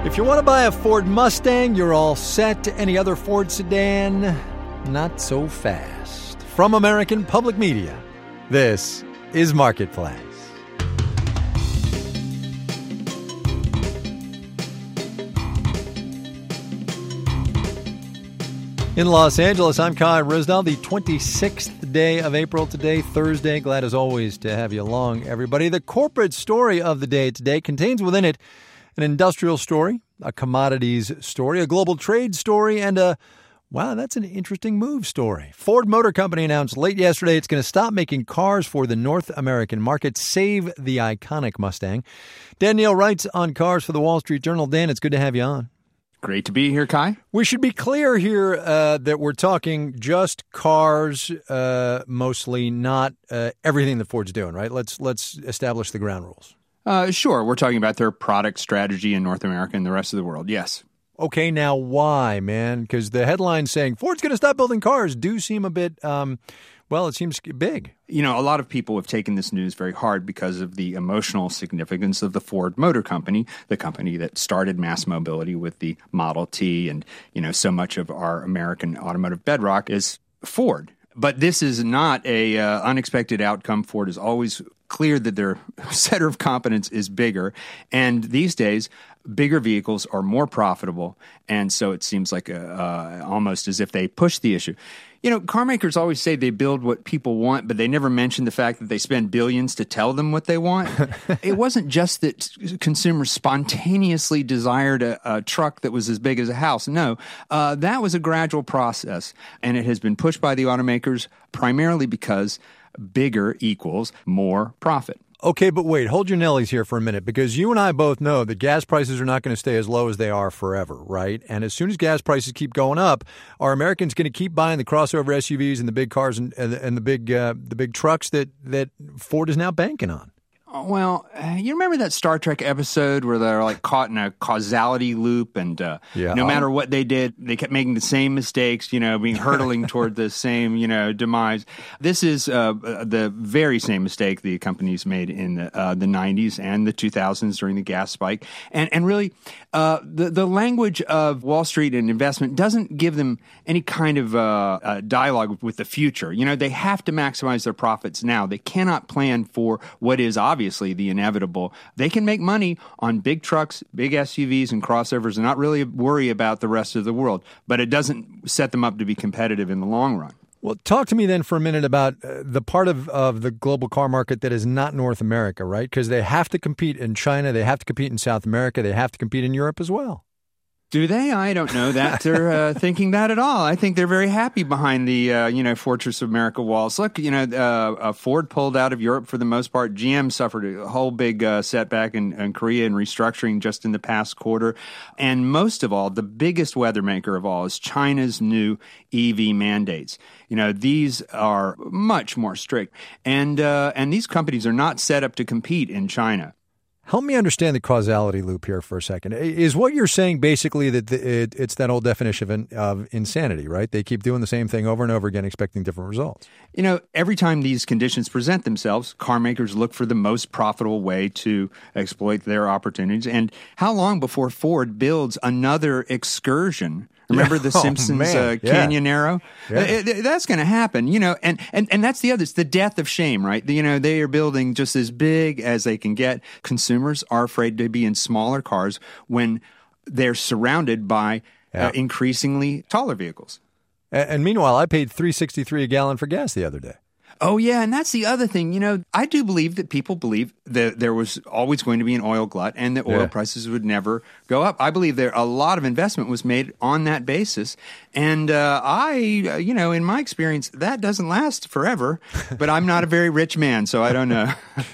If you want to buy a Ford Mustang, you're all set. Any other Ford sedan, not so fast. From American Public Media, this is Marketplace. In Los Angeles, I'm Kai Ryssdal, the 26th day of April today, Thursday. Glad as always to have you along, everybody. The corporate story of the day today contains within it an industrial story, a commodities story, a global trade story, and a, wow, that's an interesting move story. Ford Motor Company announced late yesterday it's going to stop making cars for the North American market, save the iconic Mustang. Dan Neal writes on cars for the Wall Street Journal. Dan, it's good to have you on. Great to be here, Kai. We should be clear here that we're talking just cars, mostly, not everything that Ford's doing, right? Let's establish the ground rules. Sure. We're talking about their product strategy in North America and the rest of the world. Yes. Okay, now why, man? Because the headlines saying Ford's going to stop building cars do seem a bit, well, it seems big. You know, a lot of people have taken this news very hard because of the emotional significance of the Ford Motor Company, the company that started mass mobility with the Model T. And, you know, so much of our American automotive bedrock is Ford. But this is not a unexpected outcome. Ford is always clear that their center of competence is bigger. And these days, bigger vehicles are more profitable. And so it seems like almost as if they push the issue. You know, car makers always say they build what people want, but they never mention the fact that they spend billions to tell them what they want. It wasn't just that consumers spontaneously desired a truck that was as big as a house. No, that was a gradual process, and it has been pushed by the automakers primarily because bigger equals more profit. Okay, but wait, hold your Nellies here for a minute, because you and I both know that gas prices are not going to stay as low as they are forever, right? And as soon as gas prices keep going up, are Americans going to keep buying the crossover SUVs and the big cars and the big trucks that Ford is now banking on? Well, you remember that Star Trek episode where they're like caught in a causality loop, and no matter what they did, they kept making the same mistakes, you know, being hurtling toward the same, you know, demise. This is the very same mistake the companies made in the 90s and the 2000s during the gas spike. And really, the language of Wall Street and investment doesn't give them any kind of dialogue with the future. You know, they have to maximize their profits now. They cannot plan for what is obviously the inevitable. They can make money on big trucks, big SUVs, and crossovers and not really worry about the rest of the world. But it doesn't set them up to be competitive in the long run. Well, talk to me then for a minute about the part of the global car market that is not North America, right? Because they have to compete in China, they have to compete in South America, they have to compete in Europe as well. Do they? I don't know that they're thinking that at all. I think they're very happy behind the, Fortress of America walls. Look, Ford pulled out of Europe for the most part. GM suffered a whole big setback in Korea and restructuring just in the past quarter. And most of all, the biggest weather maker of all is China's new EV mandates. You know, these are much more strict. And these companies are not set up to compete in China. Help me understand the causality loop here for a second. Is what you're saying basically that it's that old definition of insanity, right? They keep doing the same thing over and over again, expecting different results. You know, every time these conditions present themselves, car makers look for the most profitable way to exploit their opportunities. And how long before Ford builds another excursion? Remember the Simpsons Canyon Arrow? Yeah. That's going to happen, you know, and that's the other. It's the death of shame, right? You know, they are building just as big as they can get. Consumers are afraid to be in smaller cars when they're surrounded by increasingly taller vehicles. And meanwhile, I paid $3.63 a gallon for gas the other day. Oh, yeah, and that's the other thing. You know, I do believe that people believe that there was always going to be an oil glut and that oil prices would never go up. I believe a lot of investment was made on that basis. And in my experience, that doesn't last forever. But I'm not a very rich man, so I don't know.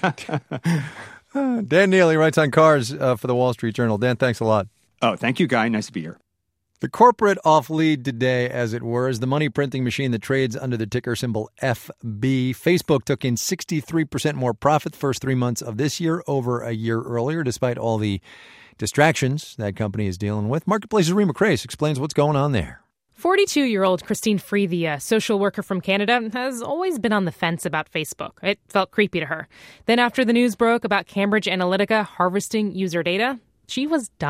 Dan Neal writes on cars for the Wall Street Journal. Dan, thanks a lot. Oh, thank you, Guy. Nice to be here. The corporate off-lead today, as it were, is the money printing machine that trades under the ticker symbol FB. Facebook took in 63% more profit the first 3 months of this year over a year earlier, despite all the distractions that company is dealing with. Marketplace's Rima Crace explains what's going on there. 42-year-old Christine Freethie, a social worker from Canada, has always been on the fence about Facebook. It felt creepy to her. Then after the news broke about Cambridge Analytica harvesting user data, she was done.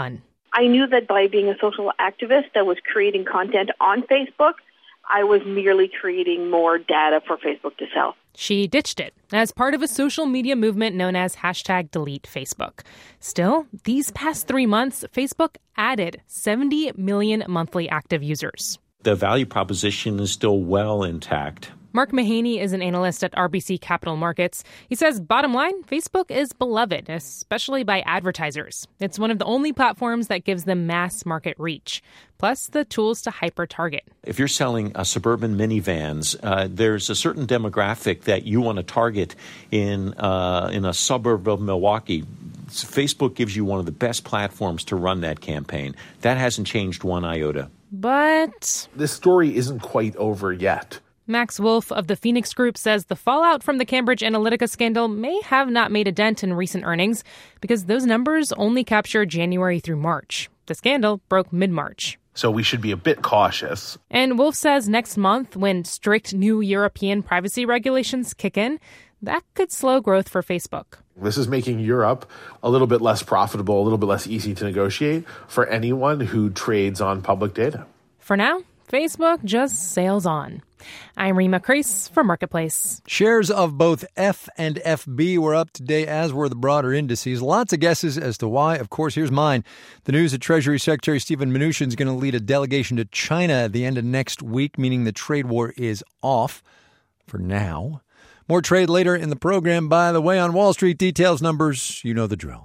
I knew that by being a social activist that was creating content on Facebook, I was merely creating more data for Facebook to sell. She ditched it as part of a social media movement known as #DeleteFacebook. Still, these past 3 months, Facebook added 70 million monthly active users. The value proposition is still well intact. Mark Mahaney is an analyst at RBC Capital Markets. He says, bottom line, Facebook is beloved, especially by advertisers. It's one of the only platforms that gives them mass market reach, plus the tools to hyper-target. If you're selling suburban minivans, there's a certain demographic that you want to target in a suburb of Milwaukee. Facebook gives you one of the best platforms to run that campaign. That hasn't changed one iota. But this story isn't quite over yet. Max Wolf of the Phoenix Group says the fallout from the Cambridge Analytica scandal may have not made a dent in recent earnings because those numbers only capture January through March. The scandal broke mid-March. So we should be a bit cautious. And Wolf says next month, when strict new European privacy regulations kick in, that could slow growth for Facebook. This is making Europe a little bit less profitable, a little bit less easy to negotiate for anyone who trades on public data. For now, Facebook just sails on. I'm Rima Kreis for Marketplace. Shares of both F and FB were up today, as were the broader indices. Lots of guesses as to why. Of course, here's mine. The news that Treasury Secretary Steven Mnuchin is going to lead a delegation to China at the end of next week, meaning the trade war is off for now. More trade later in the program. By the way, on Wall Street, details, numbers, you know the drill.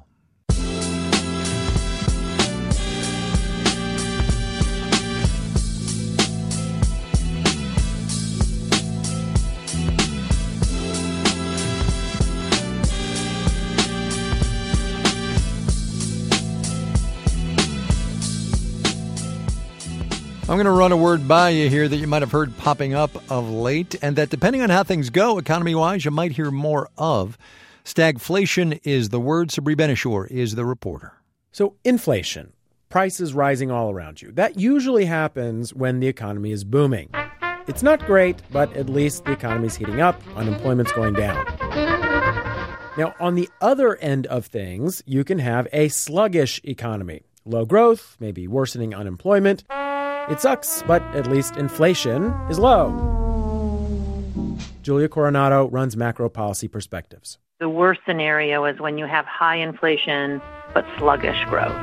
I'm going to run a word by you here that you might have heard popping up of late, and that depending on how things go economy-wise, you might hear more of. Stagflation is the word. Sabri Benishore is the reporter. So inflation, prices rising all around you. That usually happens when the economy is booming. It's not great, but at least the economy's heating up, unemployment's going down. Now, on the other end of things, you can have a sluggish economy. Low growth, maybe worsening unemployment. It sucks, but at least inflation is low. Julia Coronado runs Macro Policy Perspectives. The worst scenario is when you have high inflation but sluggish growth.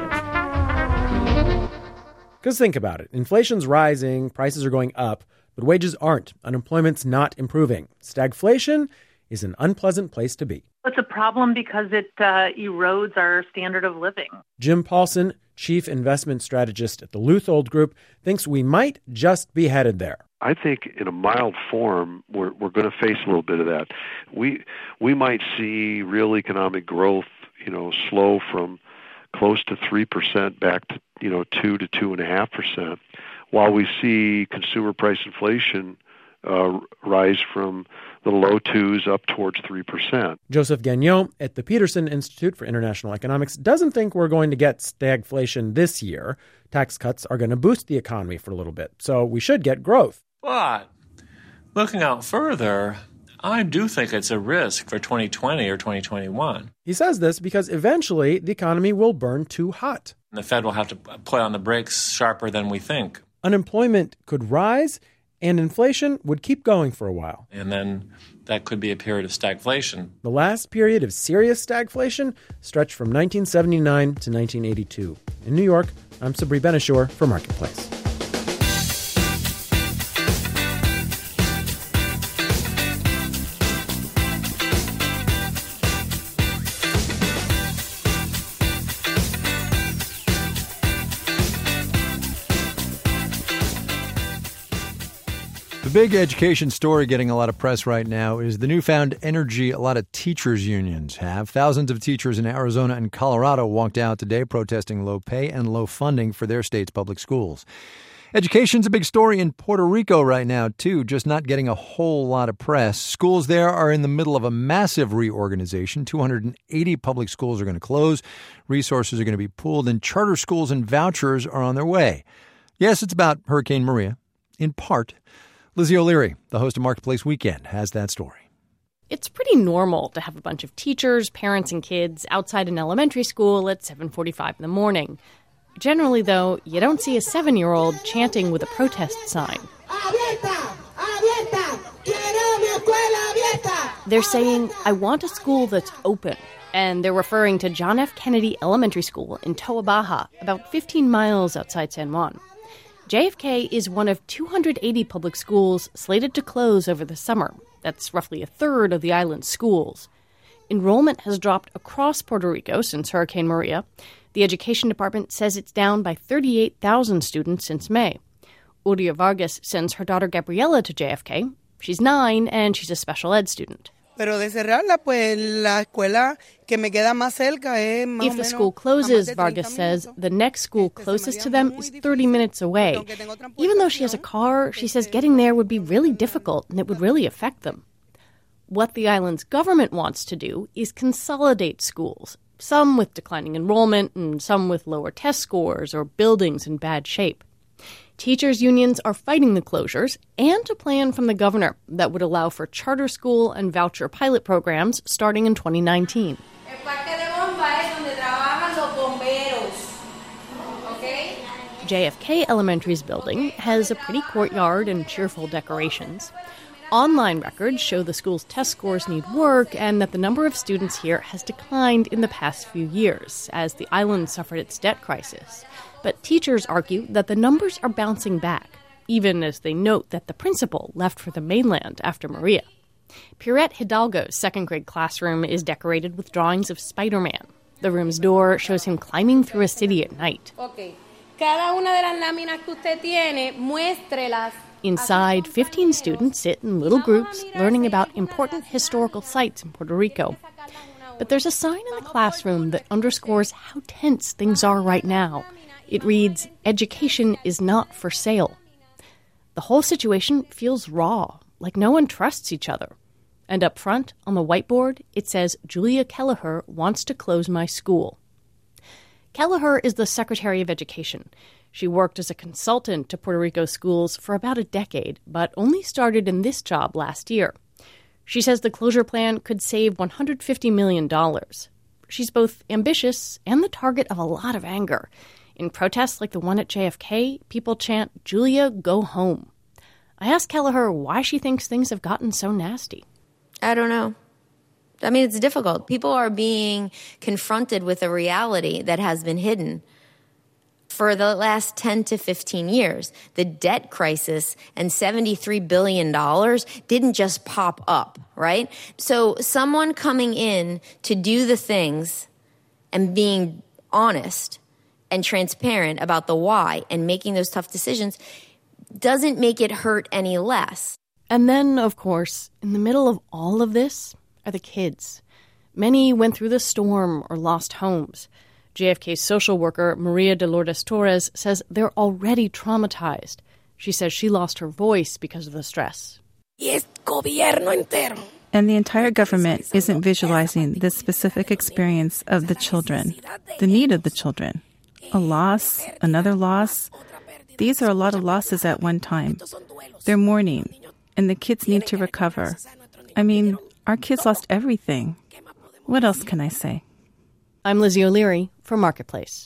Because think about it. Inflation's rising, prices are going up, but wages aren't. Unemployment's not improving. Stagflation is an unpleasant place to be. It's a problem because it erodes our standard of living. Jim Paulson, chief investment strategist at the Luthold Group, thinks we might just be headed there. I think in a mild form, we're going to face a little bit of that. We might see real economic growth, slow from close to 3% back to 2 to 2.5%, while we see consumer price inflation rise from the low 2s up towards 3%. Joseph Gagnon at the Peterson Institute for International Economics doesn't think we're going to get stagflation this year. Tax cuts are going to boost the economy for a little bit, so we should get growth. But looking out further, I do think it's a risk for 2020 or 2021. He says this because eventually the economy will burn too hot. And the Fed will have to put on the brakes sharper than we think. Unemployment could rise, and inflation would keep going for a while. And then that could be a period of stagflation. The last period of serious stagflation stretched from 1979 to 1982. In New York, I'm Sabri Benishore for Marketplace. The big education story getting a lot of press right now is the newfound energy a lot of teachers' unions have. Thousands of teachers in Arizona and Colorado walked out today protesting low pay and low funding for their state's public schools. Education's a big story in Puerto Rico right now, too, just not getting a whole lot of press. Schools there are in the middle of a massive reorganization. 280 public schools are going to close. Resources are going to be pooled, and charter schools and vouchers are on their way. Yes, it's about Hurricane Maria, in part. Lizzie O'Leary, the host of Marketplace Weekend, has that story. It's pretty normal to have a bunch of teachers, parents, and kids outside an elementary school at 7:45 in the morning. Generally, though, you don't see a 7-year-old chanting with a protest sign. They're saying, I want a school that's open. And they're referring to John F. Kennedy Elementary School in Toa Baja, about 15 miles outside San Juan. JFK is one of 280 public schools slated to close over the summer. That's roughly a third of the island's schools. Enrollment has dropped across Puerto Rico since Hurricane Maria. The Education Department says it's down by 38,000 students since May. Uria Vargas sends her daughter Gabriela to JFK. She's 9 and she's a special ed student. If the school closes, Vargas says, the next school closest to them is 30 minutes away. Even though she has a car, she says getting there would be really difficult and it would really affect them. What the island's government wants to do is consolidate schools, some with declining enrollment and some with lower test scores or buildings in bad shape. Teachers' unions are fighting the closures and a plan from the governor that would allow for charter school and voucher pilot programs starting in 2019. JFK Elementary's building has a pretty courtyard and cheerful decorations. Online records show the school's test scores need work and that the number of students here has declined in the past few years as the island suffered its debt crisis. But teachers argue that the numbers are bouncing back, even as they note that the principal left for the mainland after Maria. Pierrette Hidalgo's second-grade classroom is decorated with drawings of Spider-Man. The room's door shows him climbing through a city at night. Inside, 15 students sit in little groups learning about important historical sites in Puerto Rico. But there's a sign in the classroom that underscores how tense things are right now. It reads, "Education is not for sale." The whole situation feels raw, like no one trusts each other. And up front, on the whiteboard, it says, "Julia Kelleher wants to close my school." Kelleher is the Secretary of Education. She worked as a consultant to Puerto Rico schools for about a decade, but only started in this job last year. She says the closure plan could save $150 million. She's both ambitious and the target of a lot of anger. In protests like the one at JFK, people chant, "Julia, go home." I asked Kelleher why she thinks things have gotten so nasty. I don't know. I mean, it's difficult. People are being confronted with a reality that has been hidden for the last 10 to 15 years. The debt crisis and $73 billion didn't just pop up, right? So someone coming in to do the things and being honest and transparent about the why and making those tough decisions doesn't make it hurt any less. And then, of course, in the middle of all of this are the kids. Many went through the storm or lost homes. JFK's social worker, Maria de Lourdes Torres, says they're already traumatized. She says she lost her voice because of the stress. And the entire government isn't visualizing the specific experience of the children, the need of the children. A loss, another loss. These are a lot of losses at one time. They're mourning, and the kids need to recover. I mean, our kids lost everything. What else can I say? I'm Lizzie O'Leary for Marketplace.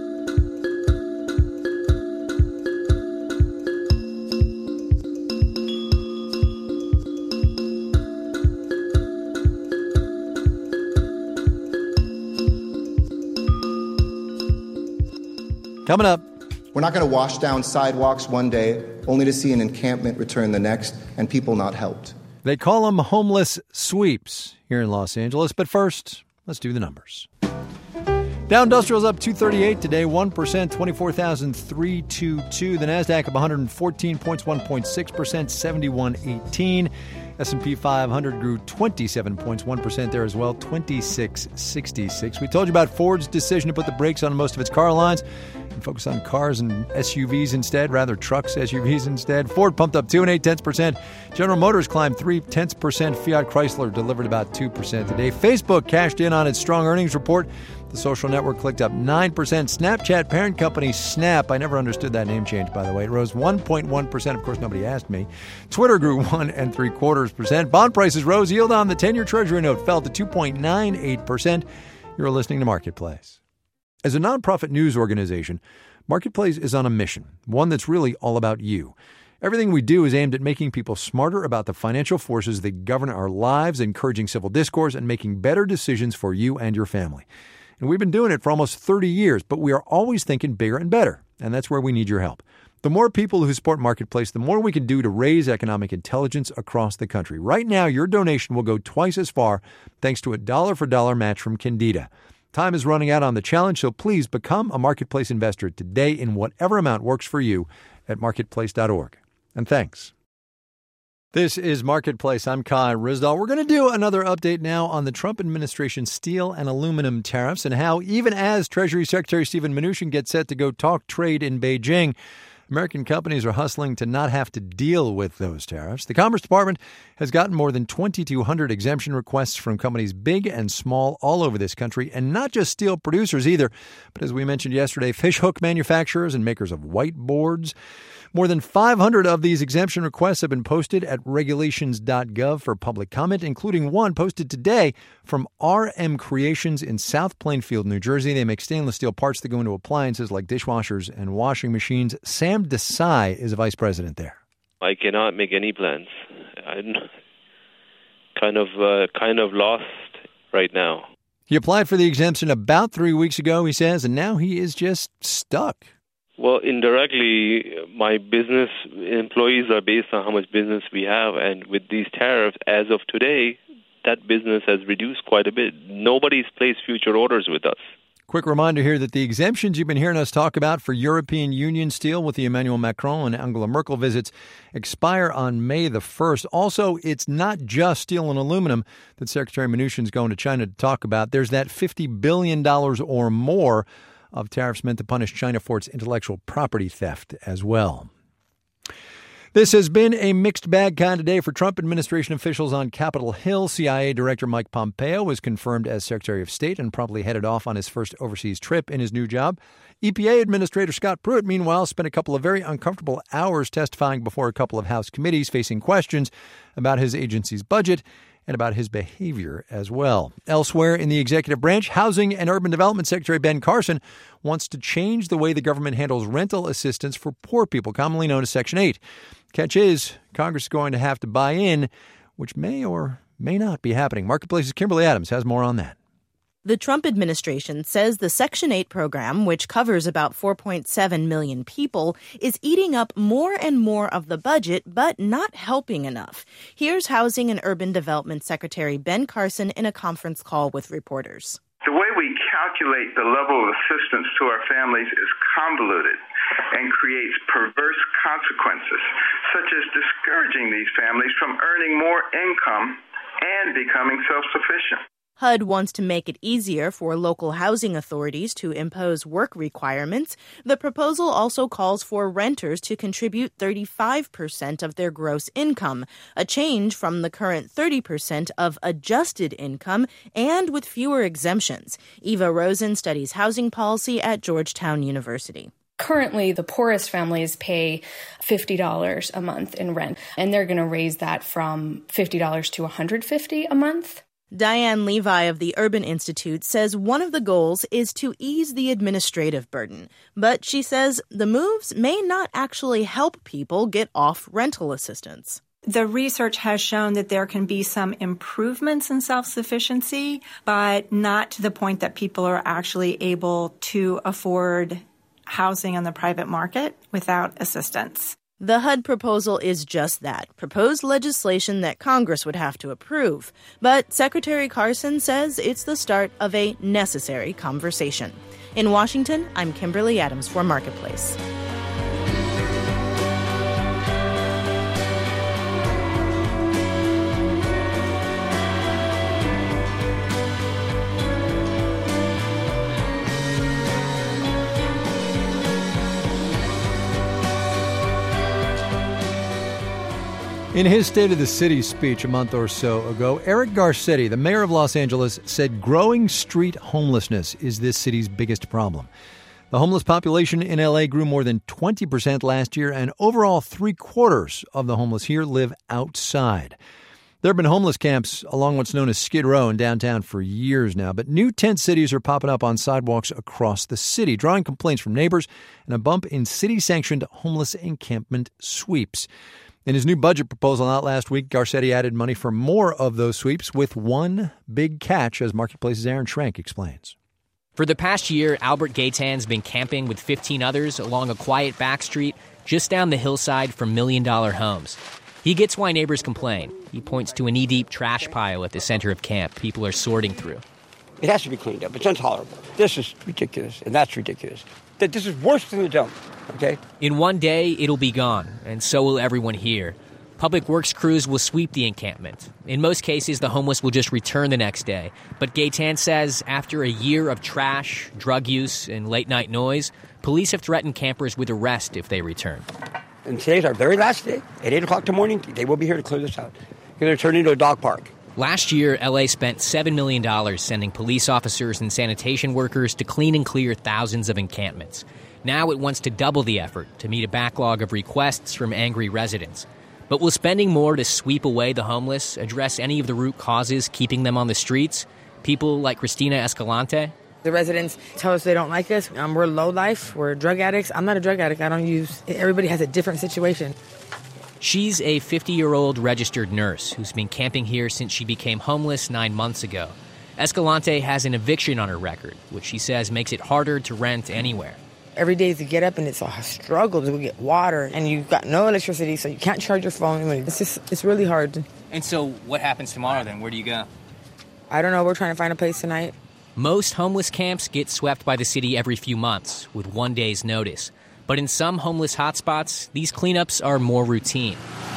Coming up. We're not going to wash down sidewalks one day, only to see an encampment return the next, and people not helped. They call them homeless sweeps here in Los Angeles. But first, let's do the numbers. Dow Industrial's up 238 today, 1%, 24,322. The NASDAQ up 114 points, 1.6%, 7118. S&P 500 grew 27 points, 1% there as well, 2666. We told you about Ford's decision to put the brakes on most of its car lines and focus on cars and SUVs instead, rather trucks, SUVs instead. Ford pumped up 2.8%. General Motors climbed 0.3%. Fiat Chrysler delivered about 2% today. Facebook cashed in on its strong earnings report. The social network clicked up 9%. Snapchat parent company Snap, I never understood that name change, by the way. It rose 1.1%. Of course, nobody asked me. Twitter grew 1.75%. Bond prices rose. Yield on the 10-year Treasury note fell to 2.98%. You're listening to Marketplace. As a nonprofit news organization, Marketplace is on a mission, one that's really all about you. Everything we do is aimed at making people smarter about the financial forces that govern our lives, encouraging civil discourse, and making better decisions for you and your family. And we've been doing it for almost 30 years, but we are always thinking bigger and better, and that's where we need your help. The more people who support Marketplace, the more we can do to raise economic intelligence across the country. Right now, your donation will go twice as far thanks to a dollar-for-dollar match from Candida. Time is running out on the challenge, so please become a Marketplace investor today in whatever amount works for you at marketplace.org. And thanks. This is Marketplace. I'm Kai Ryssdal. We're going to do another update now on the Trump administration steel and aluminum tariffs and how even as Treasury Secretary Steven Mnuchin gets set to go talk trade in Beijing, American companies are hustling to not have to deal with those tariffs. The Commerce Department has gotten more than 2,200 exemption requests from companies big and small all over this country, and not just steel producers either, but as we mentioned yesterday, fish hook manufacturers and makers of whiteboards. More than 500 of these exemption requests have been posted at regulations.gov for public comment, including one posted today from RM Creations in South Plainfield, New Jersey. They make stainless steel parts that go into appliances like dishwashers and washing machines. Sam Desai is a vice president there. I cannot make any plans. I'm kind of lost right now. He applied for the exemption about 3 weeks ago, he says, and now he is just stuck. Well, indirectly, my business employees are based on how much business we have. And with these tariffs, as of today, that business has reduced quite a bit. Nobody's placed future orders with us. Quick reminder here that the exemptions you've been hearing us talk about for European Union steel with the Emmanuel Macron and Angela Merkel visits expire on May the 1st. Also, it's not just steel and aluminum that Secretary Mnuchin's going to China to talk about. There's that $50 billion or more of tariffs meant to punish China for its intellectual property theft as well. This has been a mixed bag kind of day for Trump administration officials on Capitol Hill. CIA Director Mike Pompeo was confirmed as Secretary of State and promptly headed off on his first overseas trip in his new job. EPA Administrator Scott Pruitt, meanwhile, spent a couple of very uncomfortable hours testifying before a couple of House committees, facing questions about his agency's budget and about his behavior as well. Elsewhere in the executive branch, Housing and Urban Development Secretary Ben Carson wants to change the way the government handles rental assistance for poor people, commonly known as Section 8. Catch is, Congress is going to have to buy in, which may or may not be happening. Marketplace's Kimberly Adams has more on that. The Trump administration says the Section 8 program, which covers about 4.7 million people, is eating up more and more of the budget, but not helping enough. Here's Housing and Urban Development Secretary Ben Carson in a conference call with reporters. The way we calculate the level of assistance to our families is convoluted and creates perverse consequences, such as discouraging these families from earning more income and becoming self-sufficient. HUD wants to make it easier for local housing authorities to impose work requirements. The proposal also calls for renters to contribute 35% of their gross income, a change from the current 30% of adjusted income and with fewer exemptions. Eva Rosen studies housing policy at Georgetown University. Currently, the poorest families pay $50 a month in rent, and they're going to raise that from $50 to $150 a month. Diane Levi of the Urban Institute says one of the goals is to ease the administrative burden. But she says the moves may not actually help people get off rental assistance. The research has shown that there can be some improvements in self-sufficiency, but not to the point that people are actually able to afford housing on the private market without assistance. The HUD proposal is just that, proposed legislation that Congress would have to approve. But Secretary Carson says it's the start of a necessary conversation. In Washington, I'm Kimberly Adams for Marketplace. In his State of the City speech a month or so ago, Eric Garcetti, the mayor of Los Angeles, said growing street homelessness is this city's biggest problem. The homeless population in L.A. grew more than 20% last year, and overall 3/4 of the homeless here live outside. There have been homeless camps along what's known as Skid Row in downtown for years now, but new tent cities are popping up on sidewalks across the city, drawing complaints from neighbors and a bump in city-sanctioned homeless encampment sweeps. In his new budget proposal out last week, Garcetti added money for more of those sweeps with one big catch, as Marketplace's Aaron Schrank explains. For the past year, Albert Gaytan's been camping with 15 others along a quiet back street just down the hillside from $1 Million homes. He gets why neighbors complain. He points to a knee-deep trash pile at the center of camp people are sorting through. It has to be cleaned up. It's intolerable. This is ridiculous, and that's ridiculous. This is worse than the dump, okay? In one day, it'll be gone, and so will everyone here. Public Works crews will sweep the encampment. In most cases, the homeless will just return the next day. But Gaytan says after a year of trash, drug use, and late-night noise, police have threatened campers with arrest if they return. And today's our very last day. At 8 o'clock tomorrow morning, they will be here to clear this out. They're going to turn it into a dog park. Last year, L.A. spent $7 million sending police officers and sanitation workers to clean and clear thousands of encampments. Now it wants to double the effort to meet a backlog of requests from angry residents. But will spending more to sweep away the homeless address any of the root causes keeping them on the streets? People like Cristina Escalante? The residents tell us they don't like us. We're low life. We're drug addicts. I'm not a drug addict. I don't use. Everybody has a different situation. She's a 50-year-old registered nurse who's been camping here since she became homeless 9 months ago. Escalante has an eviction on her record, which she says makes it harder to rent anywhere. Every day to get up, and it's a struggle to get water, and you've got no electricity, so you can't charge your phone. It's really hard. And so what happens tomorrow then? Where do you go? I don't know. We're trying to find a place tonight. Most homeless camps get swept by the city every few months with 1 day's notice. But in some homeless hotspots, these cleanups are more routine.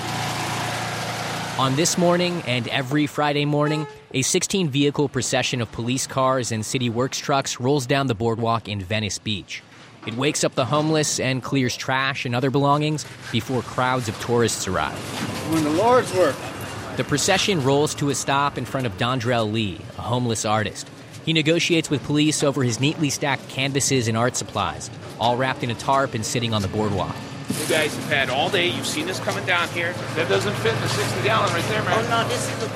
On this morning and every Friday morning, a 16-vehicle procession of police cars and city works trucks rolls down the boardwalk in Venice Beach. It wakes up the homeless and clears trash and other belongings before crowds of tourists arrive. When the Lord's work. The procession rolls to a stop in front of Dondrell Lee, a homeless artist. He negotiates with police over his neatly stacked canvases and art supplies, all wrapped in a tarp and sitting on the boardwalk. You guys have had all day. You've seen this coming down here. That doesn't fit in the 60-gallon right there, man. Oh, no,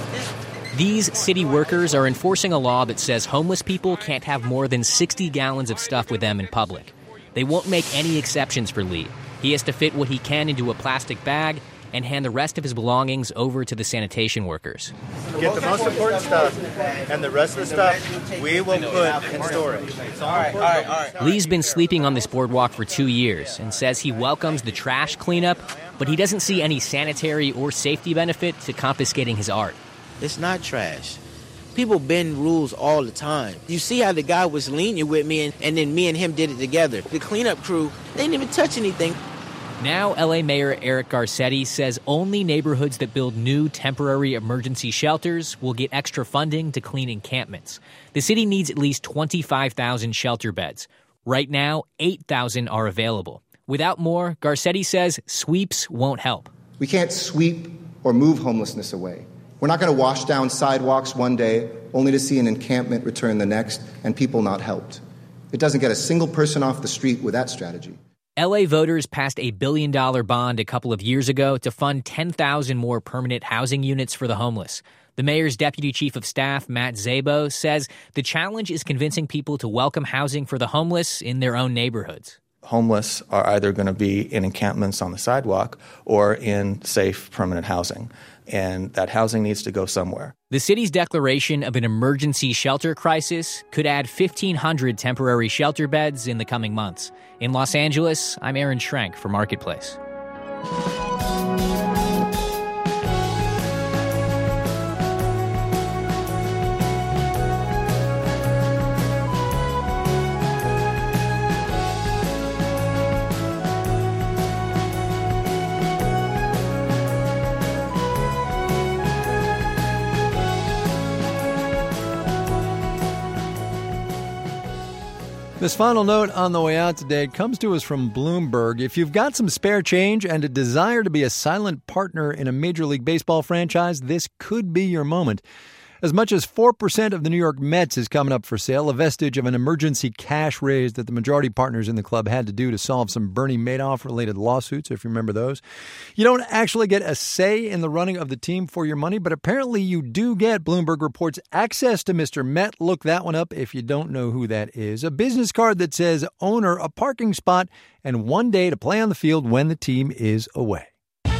this. These city workers are enforcing a law that says homeless people can't have more than 60 gallons of stuff with them in public. They won't make any exceptions for Lee. He has to fit what he can into a plastic bag and hand the rest of his belongings over to the sanitation workers. Get the most important stuff, and the rest of the stuff we will put in storage. All right. Lee's been sleeping on this boardwalk for 2 years and says he welcomes the trash cleanup, but he doesn't see any sanitary or safety benefit to confiscating his art. It's not trash. People bend rules all the time. You see how the guy was lenient with me, and then me and him did it together. The cleanup crew, they didn't even touch anything. Now, L.A. Mayor Eric Garcetti says only neighborhoods that build new temporary emergency shelters will get extra funding to clean encampments. The city needs at least 25,000 shelter beds. Right now, 8,000 are available. Without more, Garcetti says sweeps won't help. We can't sweep or move homelessness away. We're not going to wash down sidewalks one day only to see an encampment return the next and people not helped. It doesn't get a single person off the street with that strategy. L.A. voters passed a $1 billion bond a couple of years ago to fund 10,000 more permanent housing units for the homeless. The mayor's deputy chief of staff, Matt Szabo, says the challenge is convincing people to welcome housing for the homeless in their own neighborhoods. Homeless are either going to be in encampments on the sidewalk or in safe permanent housing, and that housing needs to go somewhere. The city's declaration of an emergency shelter crisis could add 1,500 temporary shelter beds in the coming months. In Los Angeles, I'm Aaron Schrank for Marketplace. This final note on the way out today comes to us from Bloomberg. If you've got some spare change and a desire to be a silent partner in a Major League Baseball franchise, this could be your moment. As much as 4% of the New York Mets is coming up for sale, a vestige of an emergency cash raise that the majority partners in the club had to do to solve some Bernie Madoff-related lawsuits, if you remember those. You don't actually get a say in the running of the team for your money, but apparently you do get, Bloomberg reports, access to Mr. Met. Look that one up if you don't know who that is. A business card that says owner, a parking spot, and one day to play on the field when the team is away.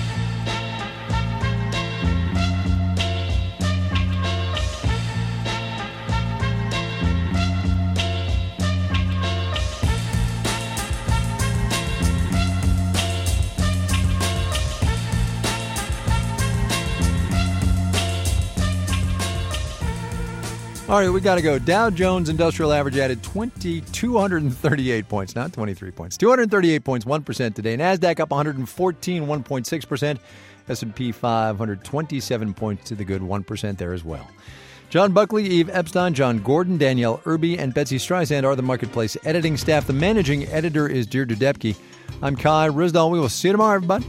All right, we got to go. Dow Jones Industrial Average added 238 points, not 23 points. 238 points, 1% today. NASDAQ up 114, 1.6%. S&P 500, 27 points to the good, 1% there as well. John Buckley, Eve Epstein, John Gordon, Danielle Irby, and Betsy Streisand are the Marketplace editing staff. The managing editor is Deirdre Depke. I'm Kai Ryssdal. We will see you tomorrow, everybody.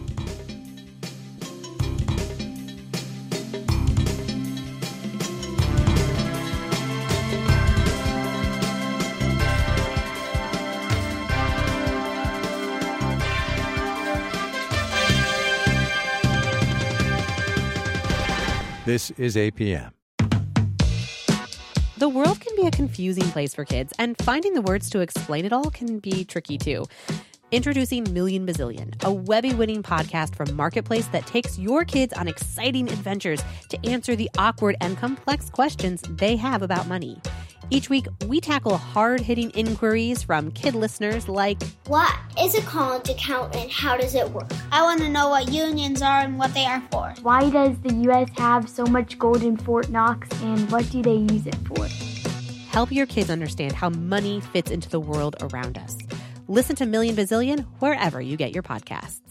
This is APM. The world can be a confusing place for kids, and finding the words to explain it all can be tricky too. Introducing Million Bazillion, a Webby-winning podcast from Marketplace that takes your kids on exciting adventures to answer the awkward and complex questions they have about money. Each week, we tackle hard-hitting inquiries from kid listeners like, what is a college account and how does it work? I want to know what unions are and what they are for. Why does the U.S. have so much gold in Fort Knox and what do they use it for? Help your kids understand how money fits into the world around us. Listen to Million Bazillion wherever you get your podcasts.